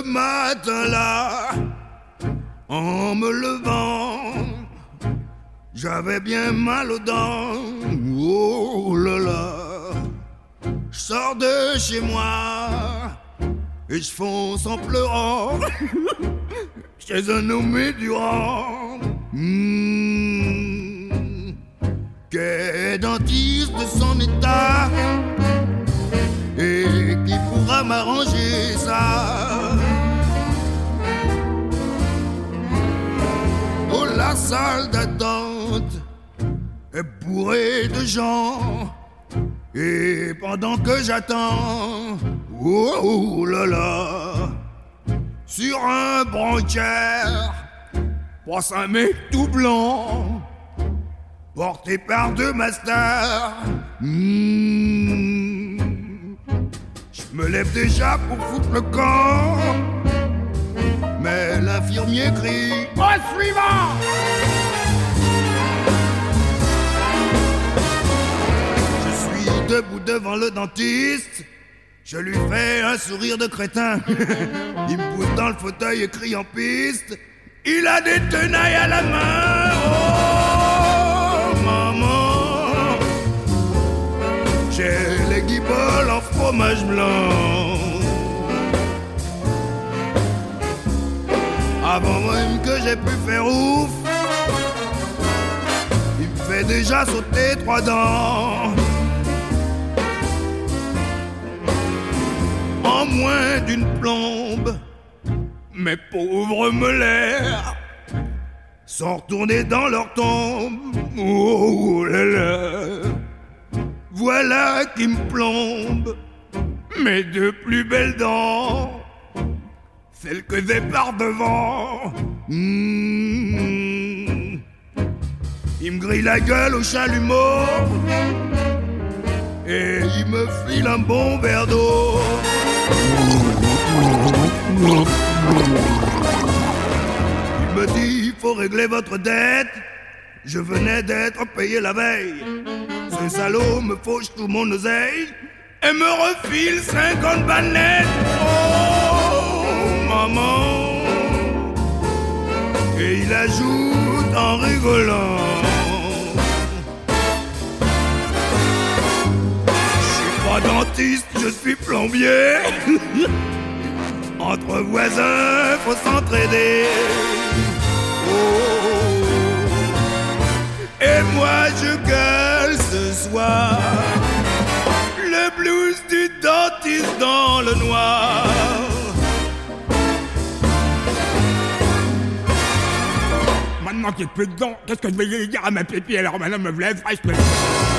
Ce matin-là, en me levant, j'avais bien mal aux dents. Oh là là. Je sors de chez moi et je fonce en pleurant chez un nommé Durand, qui est dentiste de son état et qui pourra m'arranger ça. Oh, la salle d'attente est bourrée de gens. Et pendant que j'attends, oh là là, sur un branquière, passe un mec tout blanc, porté par deux masters. Je me lève déjà pour foutre le camp, mais l'infirmier crie « Au suivant !» Debout devant le dentiste, je lui fais un sourire de crétin. Il me pousse dans le fauteuil et crie en piste. Il a des tenailles à la main. Oh maman, j'ai les guiboles en fromage blanc. Avant même que j'ai pu faire ouf, il me fait déjà sauter 3 dents. En moins d'une plombe, mes pauvres molaires sont retournés dans leur tombe. Oh là là, voilà qui me plombe mes 2 plus belles dents, celles que j'ai par devant. Il me grille la gueule au chalumeau et il me file un bon verre d'eau. Il me dit, il faut régler votre dette. Je venais d'être payé la veille. Ce salaud me fauche tout mon oseille et me refile 50 balles nettes. Oh, maman. Et il ajoute en rigolant, dentiste, je suis plombier. Entre voisins, faut s'entraider. Oh. Et moi je gueule ce soir le blues du dentiste dans le noir. Maintenant qu'il n'y a plus de dents, qu'est-ce que je vais dire à ma pépie? Alors madame me lève,